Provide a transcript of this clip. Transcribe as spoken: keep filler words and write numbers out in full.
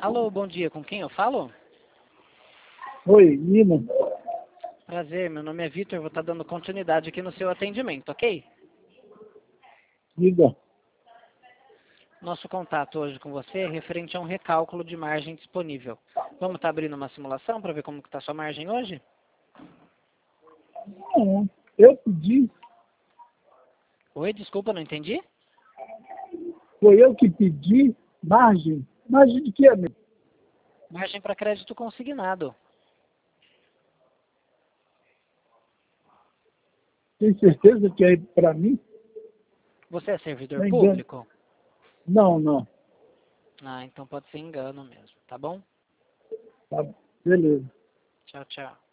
Alô, bom dia. Com quem eu falo? Oi, Nina. Prazer, meu nome é Vitor. Vou estar dando continuidade aqui no seu atendimento, ok? Diga. Nosso contato hoje com você é referente a um recálculo de margem disponível. Vamos estar abrindo uma simulação para ver como está a sua margem hoje? Não, eu pedi, Oi, desculpa, não entendi? foi eu que pedi margem. Margem de quê, amigo? Margem para crédito consignado. Tem certeza que é para mim? Você é servidor Não engano. público? Não, não. Ah, então pode ser engano mesmo, tá bom? Tá, beleza. Tchau, tchau.